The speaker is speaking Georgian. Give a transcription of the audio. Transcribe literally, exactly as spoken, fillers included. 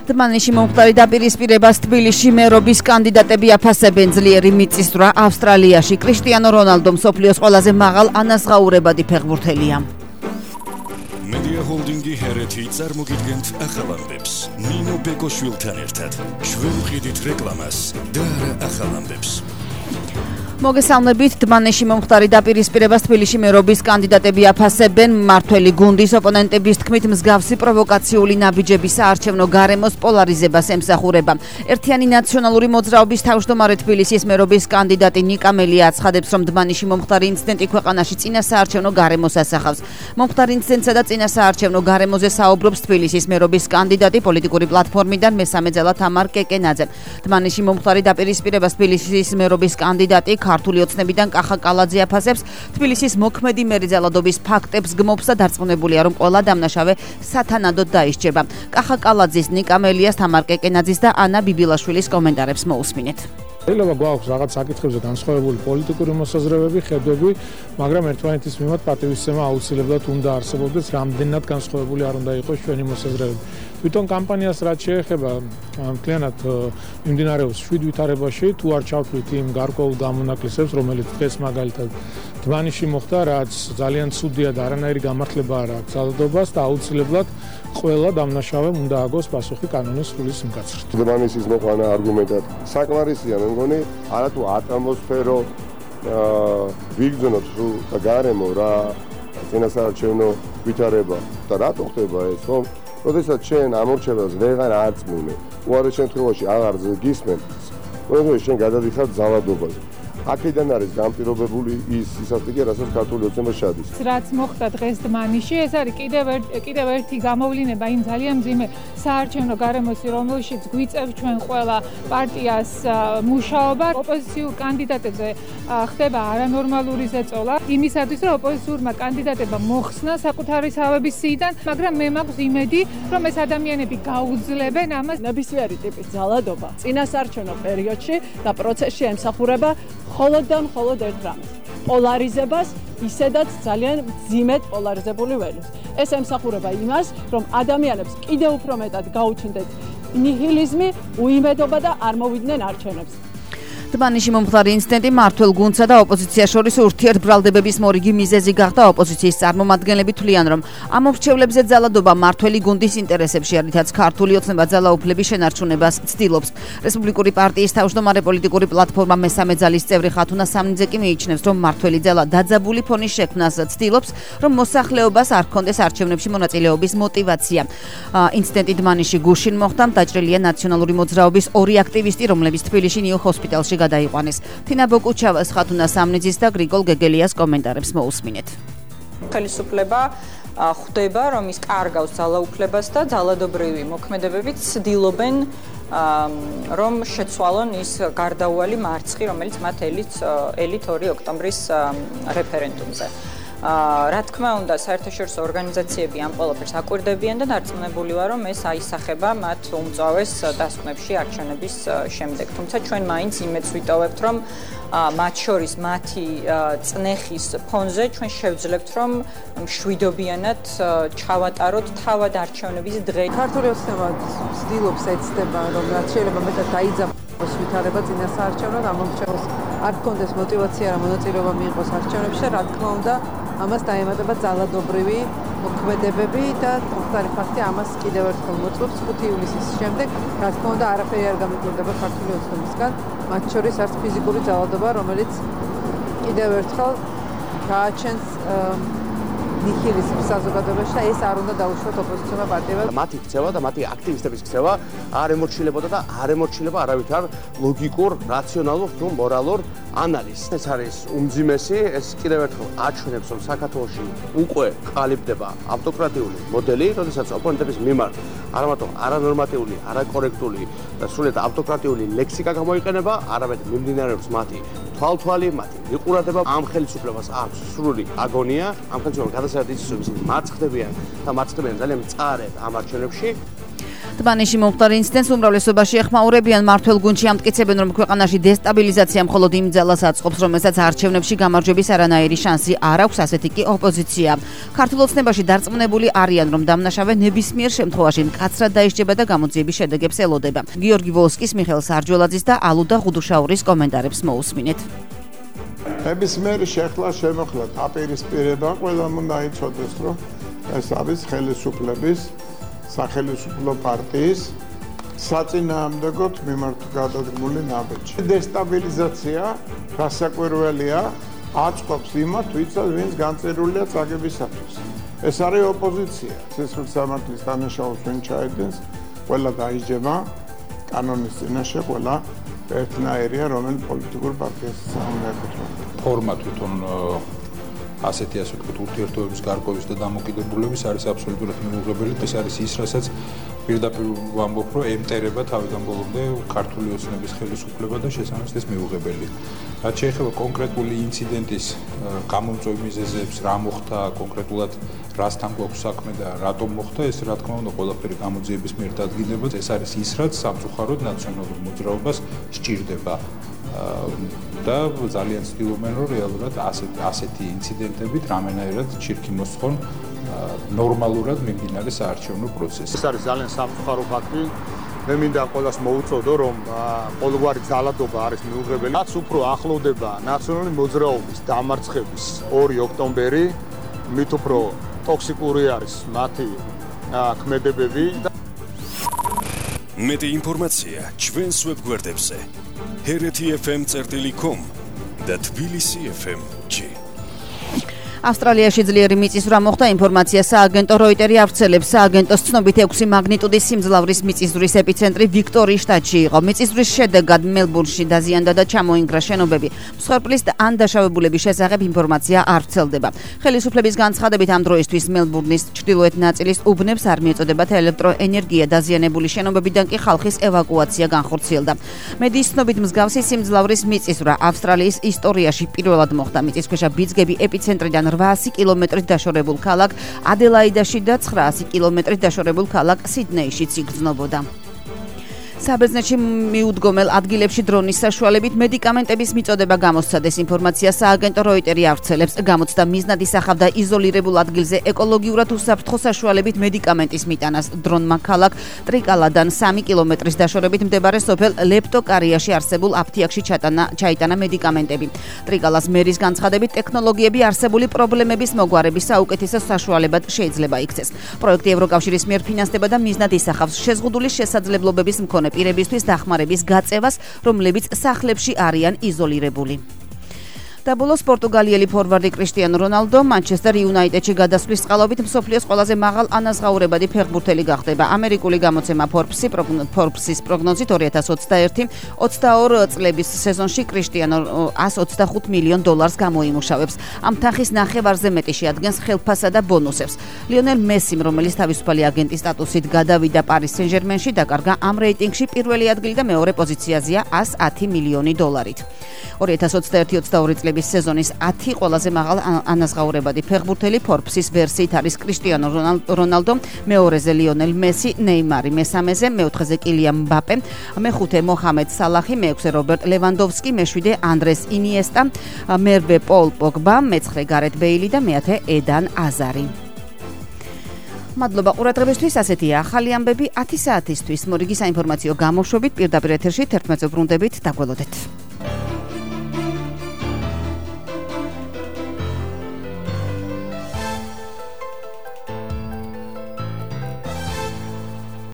თბილისში მომხდარი დაპირისპირებას თბილისში მერობის კანდიდატები აფასებენ ძლიერი მიწისძვრა ავსტრალიაში. კრისტიანო რონალდო მსოფლიოს ყველაზე მაღალ ანაზღაურებადი ფეხბურთელია. Media Holdingi ჰერეთი წარმოგიდგენთ ახალ ამბებს. ნინო ბეკოშვილთან ერთად ჩვენ ვყიდით რეკლამას და არა ახალ ამბებს. მოგესალმებით, თბილისში მომხდარი დაპირისპირებას თბილისში მერობის კანდიდატები აფასებენ. მმართველი გუნდის ოპონენტების თქმით მსგავსი პროვოკაციული ნაბიჯების საარჩევნო გარემოს პოლარიზებას ემსახურება. ერთიანი ნაციონალური მოძრაობის თავმჯდომარე თბილისის მერობის კანდიდატი ნიკა მელია აცხადებს, რომ თბილისში მომხდარი ინციდენტი ქვეყანაში წინა საარჩევნო გარემოს ასახავს. მომხდარ ინციდენტსა და წინა საარჩევნო გარემოზე საუბრობს თბილისის მერობის კანდიდატი პოლიტიკური პლატფორმიდან მესამე ძელა თამარ კეკენაძე. თბილისში მომხდარი დაპირისპირებას თბილისის მერობის კანდიდატი ქართული ოცნებიდან კახა კალაძე აფასებს. თბილისის მოქმედი მერის ძალადობის ფაქტებს გმობს და დარწმუნებულია, რომ ყველა დამნაშავე სათანადოდ დაისჯება. კახა კალაძის, ნიკა მელიას, თამარ კეკენაძის და ანა ბიბილაშვილის კომენტარებს მოусმინეთ. შეიძლება გვაქვს რაღაც საკითხებზე განსხვავებული პოლიტიკური მოსაზრებები, ხედვები, მაგრამ ერთმანეთის მიმართ პატივისცემა აუცილებლად უნდა არსებობდეს, რამდენად განსხვავებული არ უნდა იყოს ჩვენი მოსაზრებები. თვითონ კამპანიას რაც შეეხება, მთლიანად მიმდინარეობს შვიდ ვითარებაში, თუ არ ჩავთვლით იმ გარკვეულ გამონაკლისებს, რომელიც დღეს მაგალითად თბილისში მოხდა, რაც ძალიან ცუდია და არანაირი გამართლება არ აქვს ძალადობას და აუცილებლად ყველა დამნაშავემ უნდა აგოს პასუხი კანონის სრულის მკაცრად. თბილისის მოყვანა არგუმენტად საკმარისია, მე მგონი, არათუ ატმოსფერო ვიგრძნოთ და გარემო რა წინასაარჩევნო ვითარება და რატო ხდება ეს, რომ როდესაც შენ ამორჩევას ვეღარ აწმუნე, უარეს შემთხვევაში აღარ გისმენ, ყველაფერი შენ გადადიხარ ძალადობაზე. აქედან არის განპირობებული ის სისასტიკე, რასაც ქართული ოცნება შეადის. რაც მოხდა დღეს თბილისში, ეს არის კიდევ კიდევ ერთი გამოვლინება იმ ძალიან მძიმე საარჩევნო გარემოში, რომელშიც გვიწევს ჩვენ ყველა პარტიას მუშაობა. ოპოზიციურ კანდიდატებზე ხდება არანორმალური ზეწოლა იმისათვის, რომ ოპოზიციურმა კანდიდატებმა მოხსნა საკუთარი თავების სიიდან, მაგრამ მე მაქვს იმედი, რომ ეს ადამიანები გაუძლებენ ამას. ნებისმიერი ტიპის ძალადობა წინასაარჩევნო პერიოდში და პროცესში ემსახურება მხოლოდ და მხოლოდ ერთ რამეს, პოლარიზებას, ისედაც ძალიან მძიმედ პოლარიზებული ველს. ეს ემსახურება იმას, რომ ადამიანებს კიდევ უფრო მეტად გაუჩნდეთ ნიჰილიზმი, უიმედობა და არ მოვიდნენ არჩევნებს. თბილისში მომხდარი ინციდენტი მმართველ გუნდსა და ოპოზიციას შორის ურთიერთბრალდებების მორიგი მიზეზი გახდა. ოპოზიციის წარმომადგენლები თვლიან, რომ ამ მრჩევლებზე ძალადობა მმართველი გუნდის ინტერესებში, რითაც ქართული ოცნება ძალაუფლების შენარჩუნებას ცდილობს. რესპუბლიკური პარტიის თავმჯდომარე პოლიტიკური პლატფორმა მესამე ძალის წევრი ხათუნა სამნიძე კი მიიჩნევს, რომ მმართველი ძალა დაძაბული ფონის შექმნას ცდილობს, რომ მოსახლეობას არ ჰქონდეს არჩევნებში მონაწილეობის მოტივაცია. ინციდენტი თბილისში გუშინ მოხდა. დაჭრილია ნაციონალური მოძრაობის ორი აქტივისტი, რომლებიც თბილისში ნიუ ჰოსპიტალში გადაიყვანეს. თინა ბოკუჩავას, ხათუნა სამნიძის და გრიგოლ გეგელიას კომენტარებს მოусმინეთ. ხელისუფლება ხვდება, რომ ის კარგავს ძალაუფლებას და ძალადობრივი მოქმედებებით ცდილობენ რომ შეცვალონ ის გარდაუვალი მარცხი, რომელიც მათ ელით ორი ოქტომბრის რეფერენდუმზე. რა თქმა უნდა, საერთაშორისო ორგანიზაციები ამ ყველაფერს აკვირდებიან და დარწმუნებული ვარ, რომ ეს აისახება მათ უმწვავეს დასკვნებში არჩევნების შემდეგ. თუმცა ჩვენ მაინც იმედს ვიტოვებთ, რომ მათ შორის მათი წნეხის ფონზე ჩვენ შევძლებთ, რომ მშვიდობიანად ჩავატაროთ თავად არჩევნების დღე. ქართული ოცნება ცდილობს ეცდება, რომ რაც შეიძლება მეტად დაიძაბოს ვითარება წინასაარჩევნო, ამომრჩევლს არ ჰქონდეს მოტივაცია რა მონაწილეობა მიიღოს არჩევნებში, რა თქმა უნდა, ამას დაემატება ძალადობრივი მოქმედებები და მომხდარი ფაქტი ამას კიდევ ერთხელ მოწმობს ხუთი ივლისის შემდეგ, რა თქმა უნდა, არაფერი არ გამიკვირდება ქართული ოცნებისგან, მათ შორის არც ფიზიკური ძალადობა, რომელიც კიდევ ერთხელ გააჩენს ნიჰილიზმს საზოგადოებაში და ეს არ უნდა დაუშვათ ოპოზიციურმა პარტიებმა. მათი ქცევა და მათი აქტივისტების ქცევა არ ემორჩილებოდა და არ ემორჩილება არავითარ ლოგიკურ, რაციონალურ თუ მორალურ ანალიზს. ეს არის უმძიმესი, ეს კიდევ ერთხელ აჩვენებს, რომ საქართველოში უკვე ყალიბდება ავტოკრატიული მოდელი, როდესაც ოპონენტების მიმართ არა მარტო არანორმატიული, არაკორექტული და სრულიად ავტოკრატიული ლექსიკა გამოიყენება, არამედ მიმდინარეობს მათი თვალთვალი, მათი მიყურადება. ამ ხელისუფლებას აქვს სრული აგონია, ამ ხელისუფლებას გადასარევად იცის, რომ ისინი მარცხდებიან და მარცხდებიან ძალიან მწარედ ამ არჩევნებში. თბანიში მომხდარ ინციდენტს უმრავლესობაში ეხმაურებიან. მმართველ გუნდში ამტკიცებენ, რომ ქვეყანაში დესტაბილიზაცია მხოლოდ იმ ძალას აწყობს, რომელსაც არჩევნებში გამარჯვების არანაირი შანსი არ აქვს, ასეთი კი ოპოზიცია. ქართულ ოცნებაში დარწმუნებული არიან, რომ დამნაშავე ნებისმიერ შემთხვევაში მკაცრად დაისჯება და გამოძიების შედეგებს ელოდება. გიორგი ვოლსკის, მიხეილ სარჯველაძის და ალუდა ღუდუშაურის კომენტარებს მოусმინეთ. ნებისმიერი შეხლა შემოხლა დაპირისპირება ყველამ უნდა იცოდეს, რომ ეს არის ხელისუფლების სახელმწიფო პარტიის საწინააღმდეგოდ მიმართული ნაბიჯი. დესტაბილიზაცია გასაკვირველია აწყობს იმათ, ვინც განწერილია წაგებისათვის. ეს არის ოპოზიცია. სისხლის სამართლის დანაშაულს ვინ ჩაედენს, ყველა დაიჯება კანონის წინაშე, ყველა ერთნაირია, რომელიც პოლიტიკურ პარტიას სამომავლოდ. ფორმა თვითონ ასეთი ასე ვთქვათ ურთიერთობების გარკვევის და დამოკიდებულების არის აბსოლუტურად მიუღებელი. ეს არის ის, რასაც პირდაპირ ვამბობ, რომ ემტერება თავიდან ბოლომდე ქართული ოცნების ხელისუფლება და შესაბამისად ეს მიუღებელი. რაც შეეხება კონკრეტული ინციდენტის გამომწვევ მიზეზებს, რა მოხდა კონკრეტულად, რასთან გვაქვს საქმე და რატომ მოხდა, ეს რა თქმა უნდა ყველაფერი გამოძიების მიერ დადგინდება. ეს არის ის, რაც სამწუხაროდ ნაციონალურ მოძრაობას სჭირდება. და ძალიან ცდილობენ, რომ რეალურად ასეთი ასეთი ინციდენტებით რამენაირად ჩირქი მოსხონ ნორმალურად მიმდინარე საარჩევნო პროცესი. ეს არის ძალიან სამწუხარო ფაქტი. მე მინდა ყველას მოუწოდო, რომ ყოველგვარი ძალადობა არის მიუღებელი. რაც უფრო ახლოვდება ნაციონალური მოძრაობის დამარცხების ორი ოქტომბერი, მით უფრო ტოქსიკური არის მათი ქმედებები. მეტი ინფორმაცია ჩვენს ვებგვერდებზე ჰერეთი ეფ ემ წერტილი კომ და თბილისი ეფ ემ ჯი. ავსტრალიაში ძლიერი მიწისძვრა მოხდა. ინფორმაცია სააგენტო როიტერი ავრცელებს. სააგენტოს ცნობით ექვსი მაგნიტუდის სიმძლავრის მიწისძვრის ეპიცენტრი ვიქტორიის შტატში იყო. მიწისძვრის შედეგად მელბურნში დაზიანდა და ჩამოინგრა შენობები. მსხვერპლის ან დაშავებულების შესახებ ინფორმაცია არ ვრცელდება. ხელისუფლების განცხადებით ამ დროისთვის მელბურნის ჩრდილოეთ ნაწილის უბნებს არ მიეწოდებათ ელექტროენერგია. დაზიანებული შენობებიდან კი ხალხის ევაკუაცია განხორციელდა. მედიის ცნობით მსგავსი სიმძლავრის მიწისძვრა ავსტრალიის ისტორიაში პირველად მოხდა. მიწისქვეშა ბიძგები ეპიცენტრიდან რვაასი კილომეტრით დაშორებულ ქალაქ ადელაიდაში და ცხრაასი კილომეტრით დაშორებულ ქალაქ სიდნეიშიც იგრძნობოდა. საბერძნეთში მიუდგომელ ადგილებში დრონის საშუალებით მედიკამენტების მიწოდება გამოსცადეს. ინფორმაცია სააგენტო როიტერი ავრცელებს. გამოცდა მიზნად ისახავდა იზოლირებულ ადგილზე ეკოლოგიურად უსაფრთხო საშუალებით მედიკამენტის მიტანას. დრონმა ქალაქ ტრიკალადან სამი კილომეტრის დაშორებით მდებარე სოფელ ლეპტოკარიაში არსებულ აფთიაქში ჩატანა ჩაიტანა მედიკამენტები. ტრიკალას მერის განცხადებით ტექნოლოგიები არსებული პრობლემების მოგვარების საუკეთესო საშუალებად შეიძლება იქცეს. პროექტი ევროკავშირის მიერ ფინანსდება და მიზნად ისახავს შეზღუდული შესაძლებლობების მქონე პირებისთვის დახმარების გაწევას, რომლებიც სახლებში არიან იზოლირებული. და ბოლოს პორტუგალიელი ფორვარდი კრისტიანო რონალდო მანჩესტერ იუნაიტედში გადასვლის წყალობით მსოფლიოს ყველაზე მაღალ ანაზღაურებადი ფეხბურთელი გახდება. ამერიკული გამოცემა Forbes-ის პროგნოზით ორი ათას ოცდაერთი ოცდაორი წლების სეზონში კრისტიანო εκατს ოცდახუთ მილიონ დოლარს გამოიმუშავებს. ამ თანხის ნახევარზე მეტი შეადგენს ხელფასსა და ბონუსებს. ლიონელ მესიმ, რომელიც თავისუფალი აგენტის სტატუსით გადავიდა პარის სენ-ჟერმენში, დაკარგა ამ რეიტინგში პირველი ადგილი და მეორე პოზიციაზეა εκατს ათი მილიონი დოლარით. ორი ათას ოცდაერთი ოცდაორი წლების სეზონის ათი ყველაზე მაღალ ანაზღაურებადი ფეხბურთელი Forbes-ის ვერსიით არის კრისტიანო რონალდო, მეორეზე ლიონელ მესი, ნეიმარი მესამეზე, მეოთხეზე კილიან მბაპე, მეხუთე მოჰამედ სალახი, მეექვსე რობერტ ლევანდოვსკი, მეშვიდე ანდრეს ინიესტა, მერვე პოლ პოგბა, მეცხრე გარეთ ბეილი და მეათე ედან აზარი. მადლობა ყურადღებისთვის. ასეთია ახალი ამბები ათი საათისთვის. მორიგი საინფორმაციო გამოშვებით პირდაპირ ეთერში თერთმეტზე ბრუნდებით. დაგველოდეთ.